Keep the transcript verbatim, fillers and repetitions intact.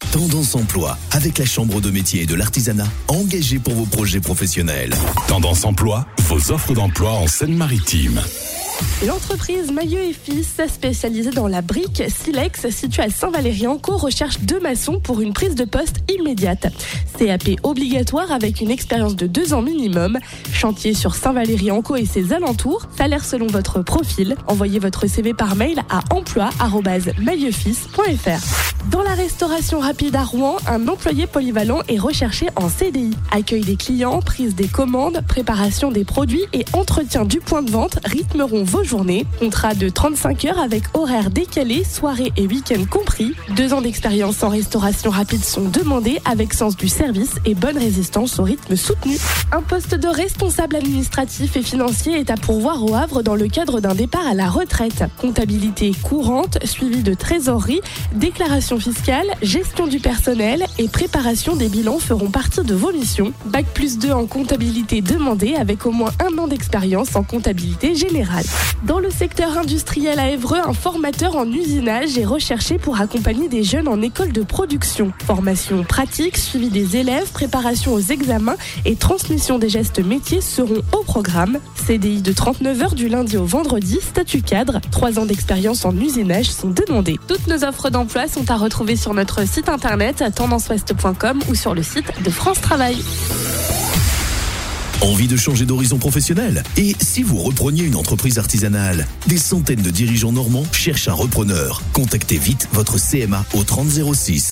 Tendance Emploi, avec la Chambre de métier et de l'artisanat, engagée pour vos projets professionnels. Tendance Emploi, vos offres d'emploi en Seine-Maritime. L'entreprise Mailleux et Fils, spécialisée dans la brique Silex, située à Saint-Valery-en-Caux, recherche deux maçons pour une prise de poste immédiate. C A P obligatoire avec une expérience de deux ans minimum. Chantier sur Saint-Valery-en-Caux et ses alentours. Salaire selon votre profil. Envoyez votre C V par mail à emploi arobase mailleuxfils point f r. Dans la restauration rapide à Rouen, un employé polyvalent est recherché en C D I. Accueil des clients, prise des commandes, préparation des produits et entretien du point de vente rythmeront vos journées. Contrat de trente-cinq heures avec horaires décalés, soirées et week-ends compris. Deux ans d'expérience en restauration rapide sont demandés avec sens du service et bonne résistance au rythme soutenu. Un poste de responsable administratif et financier est à pourvoir au Havre dans le cadre d'un départ à la retraite. Comptabilité courante, suivi de trésorerie, déclaration fiscale, gestion du personnel et préparation des bilans feront partie de vos missions. Bac plus deux en comptabilité demandé avec au moins un an d'expérience en comptabilité générale. Dans le secteur industriel à Évreux, un formateur en usinage est recherché pour accompagner des jeunes en école de production. Formation pratique, suivi des élèves, préparation aux examens et transmission des gestes métiers seront au programme. C D I de trente-neuf heures du lundi au vendredi, statut cadre. Trois ans d'expérience en usinage sont demandés. Toutes nos offres d'emploi sont à retrouver sur notre site internet tendance ouest point com ou sur le site de France Travail. Envie de changer d'horizon professionnel? Et si vous repreniez une entreprise artisanale? Des centaines de dirigeants normands cherchent un repreneur. Contactez vite votre C M A au trente zéro six.